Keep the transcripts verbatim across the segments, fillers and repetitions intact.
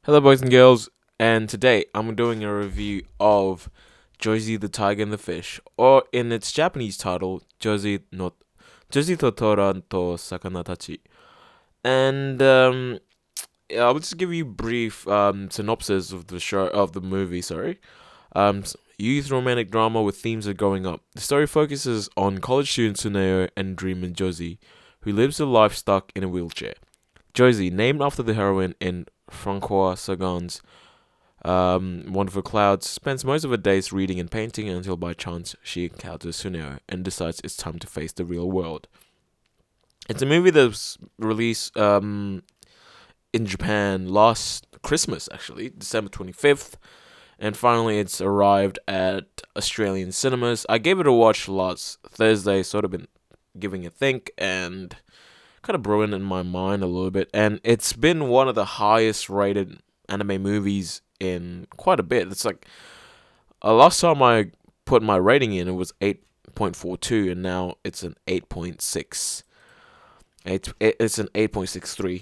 Hello, boys and girls, and today I'm doing a review of Josie the Tiger and the Fish, or in its Japanese title, Josie no Josie to Tora to Sakana Tachi. And um, yeah, I'll just give you a brief um, synopsis of the show of the movie. Sorry, um, youth romantic drama with themes of growing up. The story focuses on college student Tsuneo and dreamer Josie, who lives a life stuck in a wheelchair. Josie, named after the heroine in Francois Sagan's um, Wonderful Clouds, spends most of her days reading and painting until by chance she encounters Suneo and decides it's time to face the real world. It's a movie that was released um, in Japan last Christmas, actually, December twenty-fifth, and finally it's arrived at Australian cinemas. I gave it a watch last Thursday, sort of been giving a think, and kind of brewing in my mind a little bit. And it's been one of the highest rated anime movies in quite a bit. It's like uh, last time I put my rating in, it was eight point four two, and now it's an eight point six. It's it's an eight point six three.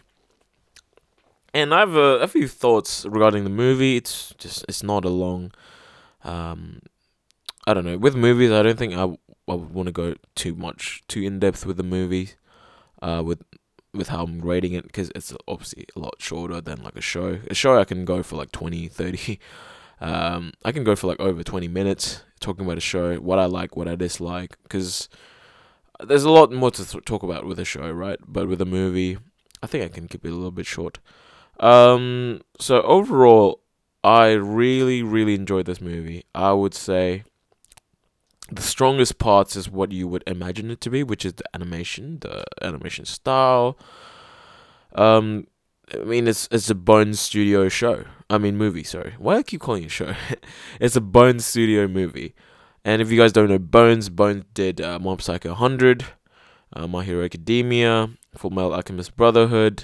And I have a, a few thoughts regarding the movie. It's just it's not a long. Um, I don't know. With movies, I don't think I I would want to go too much too in depth with the movie. Uh, with with how I'm rating it, because it's obviously a lot shorter than like a show. A show I can go for like twenty, thirty. Um, I can go for like over twenty minutes talking about a show, what I like, what I dislike, because there's a lot more to th- talk about with a show, right? But with a movie, I think I can keep it a little bit short. Um, so overall, I really, really enjoyed this movie. I would say the strongest parts is what you would imagine it to be, which is the animation, the animation style. Um, I mean, it's it's a Bone Studio show. I mean, movie. Sorry, why do I keep calling it a show? It's a Bone Studio movie. And if you guys don't know Bones, Bones did uh, Mob Psycho one hundred, uh, My Hero Academia, Full Metal Alchemist Brotherhood.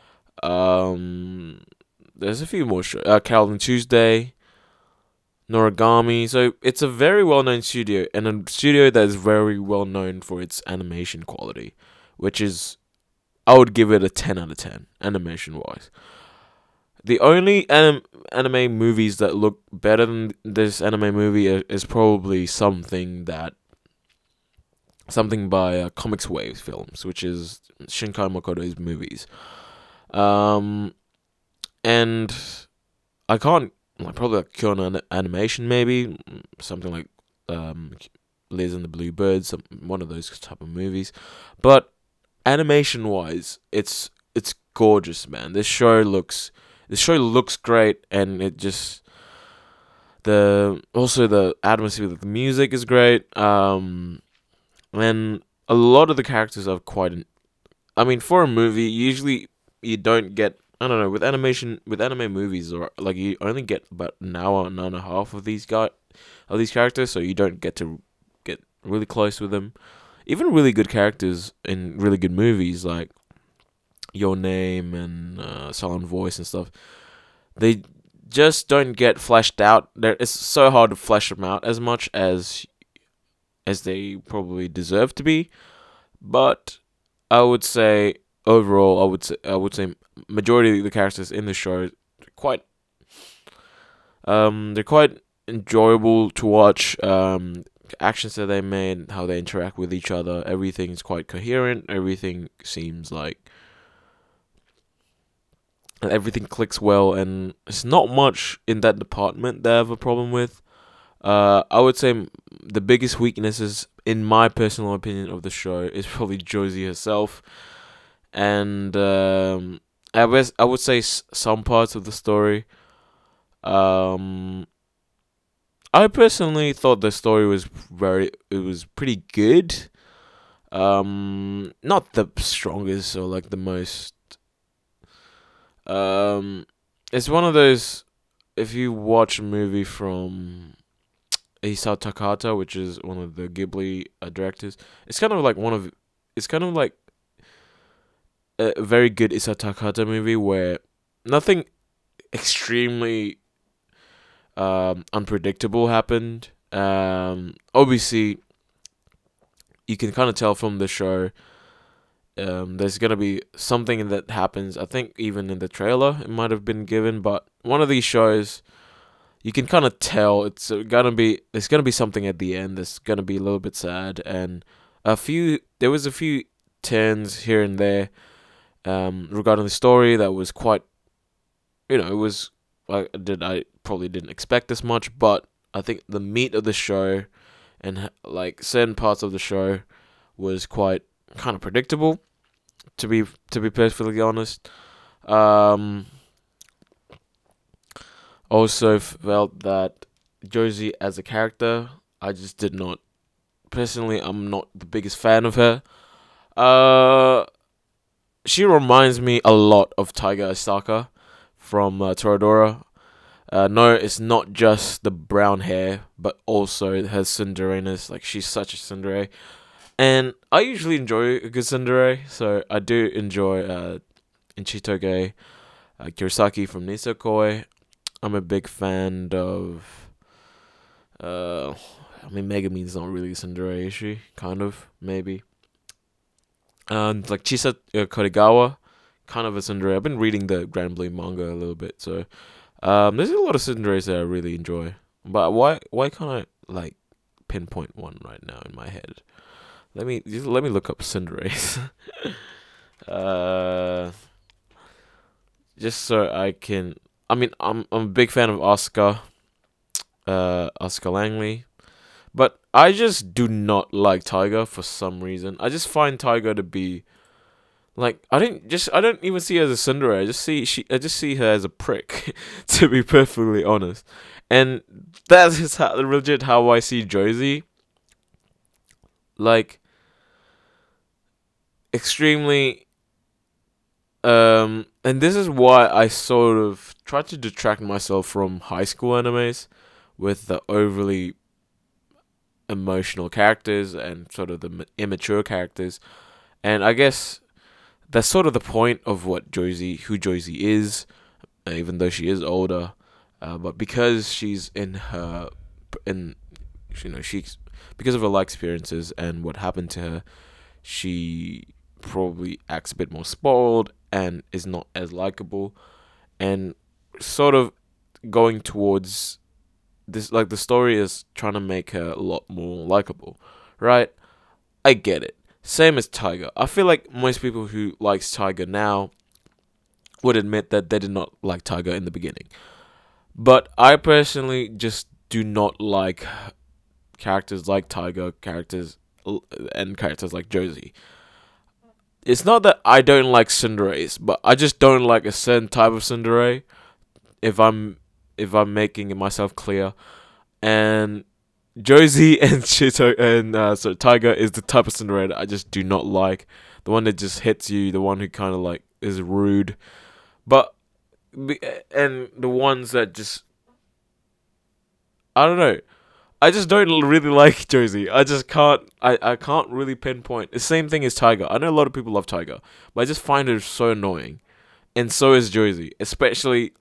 Um, there's a few more shows. Uh, Calvin Tuesday. Noragami. So it's a very well known studio, and a studio that is very well known for its animation quality, which is, I would give it a ten out of ten, animation wise. The only anim- anime movies that look better than this anime movie is probably something that something by uh, Comics Wave Films, which is Shinkai Makoto's movies. Um, and I can't like probably like Kyoto Animation, maybe something like um, Liz and the Blue Birds, some, one of those type of movies. But animation wise, it's it's gorgeous, man. This show looks this show looks great, and it just the also the atmosphere of the music is great. Um, and a lot of the characters are quite. I mean, for a movie, usually you don't get. I don't know, with animation, with anime movies, or like you only get about an hour, an hour and a half of these guy, of these characters, so you don't get to get really close with them. Even really good characters in really good movies, like Your Name and uh, Silent Voice and stuff, they just don't get fleshed out. There, it's so hard to flesh them out as much as as they probably deserve to be. But I would say overall, I would say I would say majority of the characters in the show are quite um they're quite enjoyable to watch. Um, actions that they made, how they interact with each other, everything's quite coherent. Everything seems like everything clicks well, and it's not much in that department that I have a problem with. Uh, I would say the biggest weaknesses, in my personal opinion, of the show is probably Josie herself, and um, I was I would say s- some parts of the story. Um, I personally thought the story was very, it was pretty good. Um, not the strongest or like the most. Um, it's one of those. If you watch a movie from Isao Takahata, which is one of the Ghibli uh, directors, it's kind of like one of. It's kind of like a very good Isao Takahata movie where nothing extremely um, unpredictable happened. Um, obviously, you can kind of tell from the show Um, there's gonna be something that happens. I think even in the trailer it might have been given, but one of these shows you can kind of tell it's uh, gonna be there's gonna be something at the end that's gonna be a little bit sad, and a few there was a few turns here and there um, regarding the story that was quite, you know, it was I did I probably didn't expect this much, but I think the meat of the show and h- like certain parts of the show was quite kind of predictable, to be to be perfectly honest. Um, also felt that Josie as a character, I just did not personally. I'm not the biggest fan of her. Uh, she reminds me a lot of Tiger Asaka from uh, Toradora. Uh, no, it's not just the brown hair, but also her tsundere-ness. Like, she's such a tsundere. And I usually enjoy a good tsundere, so I do enjoy uh, Inchitoge, uh, Kurosaki from Nisokoi. I'm a big fan of... Uh, I mean, Megumin's not really a tsundere, is she? Kind of, maybe. And, like, Chisa uh, Korigawa, kind of a tsundere. I've been reading the Grand Blue manga a little bit, so... Um, there's a lot of tsunderes that I really enjoy, but why why can't I like pinpoint one right now in my head? Let me just, let me look up tsunderes. uh, just so I can. I mean, I'm I'm a big fan of Oscar, uh, Oscar Langley, but I just do not like Tiger for some reason. I just find Tiger to be like I didn't just I don't even see her as a tsundere. I just see she I just see her as a prick, to be perfectly honest. And that is how legit how I see Josie. Like extremely um and this is why I sort of try to detract myself from high school animes with the overly emotional characters and sort of the m- immature characters. And I guess that's sort of the point of what Josie, who Josie is, uh, even though she is older. Uh, but because she's in her, in, you know, she's because of her life experiences and what happened to her, she probably acts a bit more spoiled and is not as likable, and sort of going towards this. Like the story is trying to make her a lot more likable, right? I get it. Same as Tiger. I feel like most people who likes Tiger now would admit that they did not like Tiger in the beginning. But I personally just do not like characters like Tiger, characters and characters like Josie. It's not that I don't like tsunderes, but I just don't like a certain type of tsundere. If I'm if I'm making myself clear, and Josie and Shito and uh, so Tiger is the type of tsundere that I just do not like. The one that just hits you, the one who kind of like is rude, but and the ones that just I don't know. I just don't really like Josie. I just can't. I, I can't really pinpoint. The same thing as Tiger. I know a lot of people love Tiger, but I just find her so annoying, and so is Josie, especially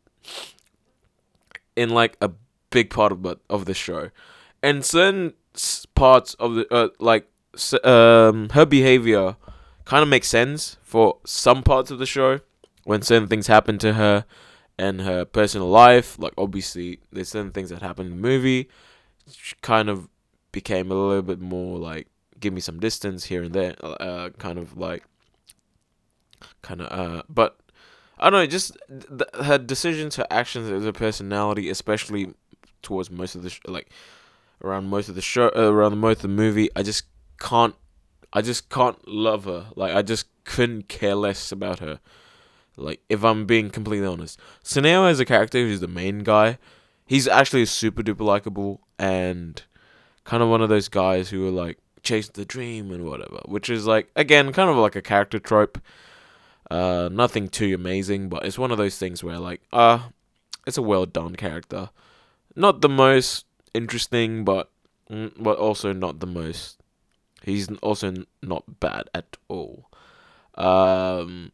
in like a big part of of the show, and certain parts of the uh, like um her behavior kind of makes sense for some parts of the show when certain things happen to her and her personal life. Like obviously, there's certain things that happen in the movie. She kind of became a little bit more like give me some distance here and there. Uh, kind of like kind of uh, but I don't know, just th- her decisions, her actions, her personality, especially towards most of the sh- like around most of the show, uh, around most of the movie. I just can't, I just can't love her. Like I just couldn't care less about her. Like if I'm being completely honest, Suneo as a character, who's the main guy, he's actually super duper likable and kind of one of those guys who are like chase the dream and whatever, which is like again kind of like a character trope. Uh, nothing too amazing, but it's one of those things where like, uh, it's a well done character. Not the most interesting, but mm, but also not the most. He's also not bad at all. Um,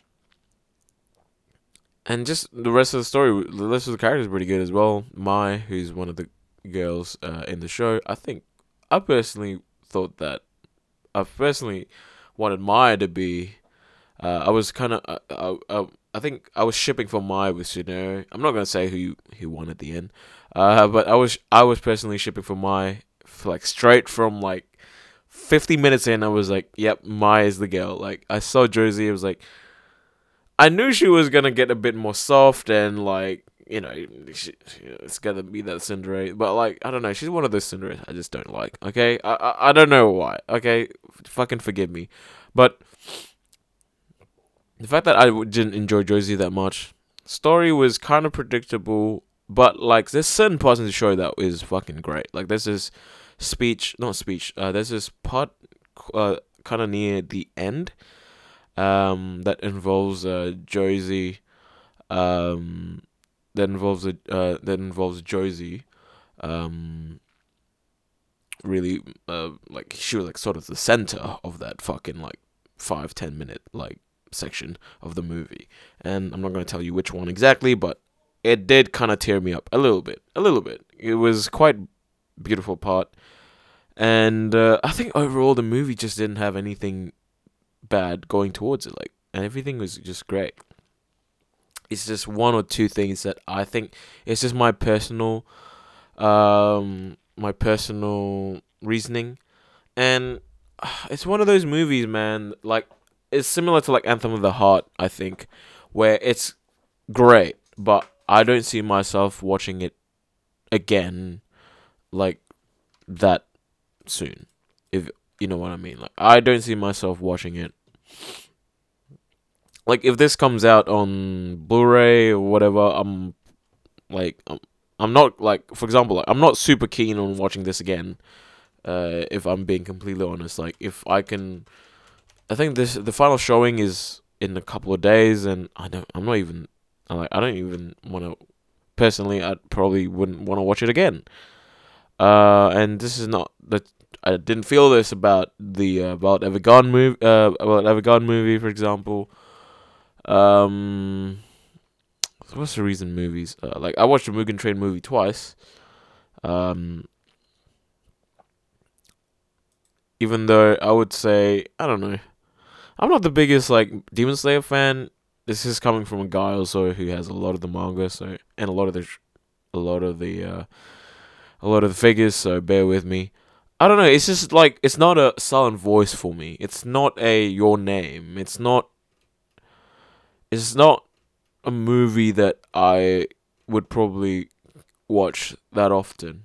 and just the rest of the story, the rest of the characters are pretty good as well. Mai, who's one of the girls uh, in the show, I think I personally thought that I personally wanted Mai to be Uh, I was kind of, uh, uh, uh, I think I was shipping for Mai with Tsuneo. I'm not gonna say who who won at the end, uh, but I was I was personally shipping for Mai, for like straight from like fifty minutes in. I was like, yep, Mai is the girl. Like I saw Josie, it was like I knew she was gonna get a bit more soft and like. You know, she, it's gonna be that Cinderella, but like I don't know, she's one of those Cinderella I just don't like. Okay, I, I I don't know why. Okay, fucking forgive me, but the fact that I didn't enjoy Josie that much, story was kind of predictable, but like there's certain parts in the show that is fucking great. Like there's this speech, not speech. Uh, there's this part, uh, kind of near the end, um, that involves uh Josie, um, that involves a uh that involves Josie, um, really uh like she was like sort of the center of that fucking like five ten minute like section of the movie, and I'm not going to tell you which one exactly, but it did kind of tear me up a little bit, a little bit. It was quite beautiful part, and uh, I think overall the movie just didn't have anything bad going towards it, like, and everything was just great. It's just one or two things that I think it's just my personal, um, my personal reasoning, and uh, it's one of those movies, man. Like it's similar to like Anthem of the Heart, I think, where it's great, but I don't see myself watching it again like that soon. If you know what I mean. Like I don't see myself watching it. Like if this comes out on Blu-ray or whatever, I'm like I'm, I'm not like for example, like I'm not super keen on watching this again. Uh, if I'm being completely honest, like if I can I think this the final showing is in a couple of days, and I don't. I'm not even. I like. I don't even want to. Personally, I probably wouldn't want to watch it again. Uh, and this is not that I didn't feel this about the uh, about Evergone movie. Uh, about Evergone movie, for example. Um, what's the reason movies? Uh, like I watched the Mugen Train movie twice. Um, even though I would say I don't know. I'm not the biggest like Demon Slayer fan. This is coming from a guy also who has a lot of the manga, so and a lot of the, a lot of the, uh, a lot of the figures. So bear with me. I don't know. It's just like it's not a silent voice for me. It's not a Your Name. It's not. It's not a movie that I would probably watch that often.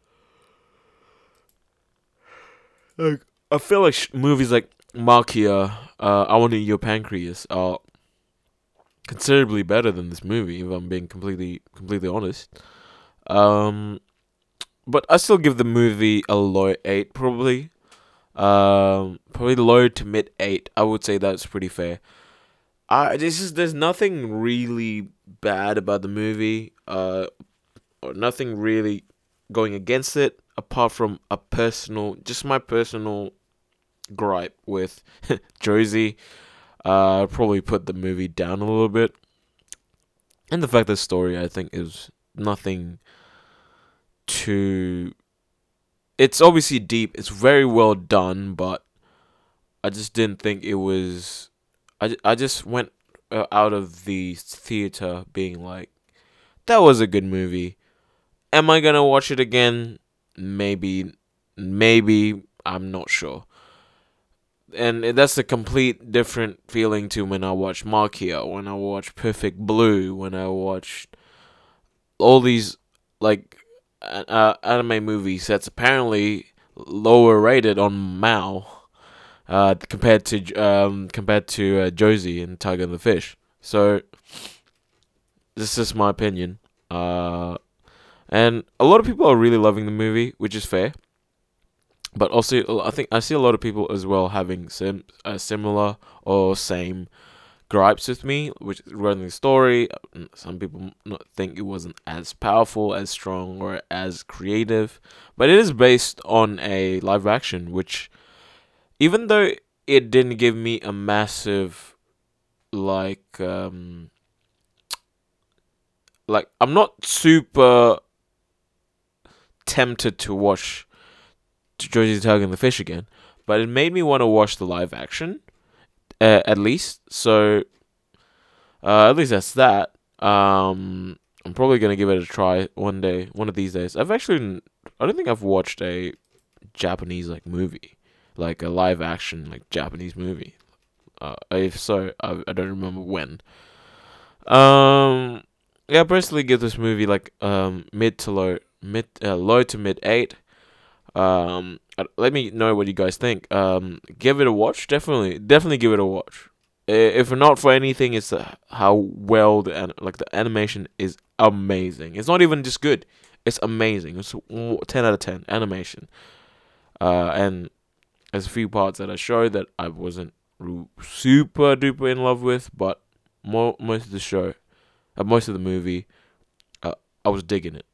Like I feel like sh- movies like Makia, uh, I Want to Eat Your Pancreas are considerably better than this movie, if I'm being completely completely honest. Um, but I still give the movie a low eight, probably. Um, probably low to mid eight. I would say that's pretty fair. I this is there's nothing really bad about the movie. Uh, or nothing really going against it, apart from a personal, just my personal gripe with Josie. Uh, probably put the movie down a little bit. And the fact that the story, I think, is nothing too. It's obviously deep. It's very well done, but I just didn't think it was. I, I just went uh, out of the theater being like, that was a good movie. Am I gonna watch it again? Maybe. Maybe. I'm not sure. And that's a complete different feeling to when I watch Makia, when I watch Perfect Blue, when I watch all these like uh, anime movies that's apparently lower rated on Mao, uh, compared to um compared to uh, Josie and Tiger and the Fish. So this is my opinion. Uh, and a lot of people are really loving the movie, which is fair. But also, I think I see a lot of people as well having sim- uh, similar or same gripes with me, which is running the story. Some people not think it wasn't as powerful, as strong, or as creative, but it is based on a live action, which even though it didn't give me a massive like um like I'm not super tempted to watch Josie the Tiger and the Fish again, but it made me want to watch the live action. uh, at least. So uh, at least that's that. Um, I'm probably gonna give it a try one day, one of these days. I've actually, I don't think I've watched a Japanese like movie, like a live action like Japanese movie. Uh, if so, I, I don't remember when. Um, yeah, personally give this movie like um mid to low, mid uh, low to mid eight. Um, uh, let me know what you guys think. Um, give it a watch. Definitely, definitely give it a watch. If not for anything, it's uh, how well the an- like the animation is amazing. It's not even just good; it's amazing. It's ten out of ten animation. Uh, and there's a few parts that I showed that I wasn't super duper in love with, but mo- most of the show, uh, most of the movie, uh, I was digging it.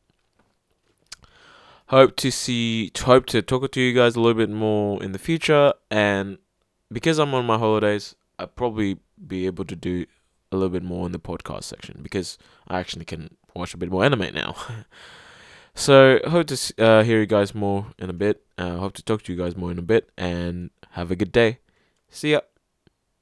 Hope to see, hope to talk to you guys a little bit more in the future, and because I'm on my holidays, I'll probably be able to do a little bit more in the podcast section because I actually can watch a bit more anime now. So hope to uh, hear you guys more in a bit. Uh, hope to talk to you guys more in a bit, and have a good day. See ya.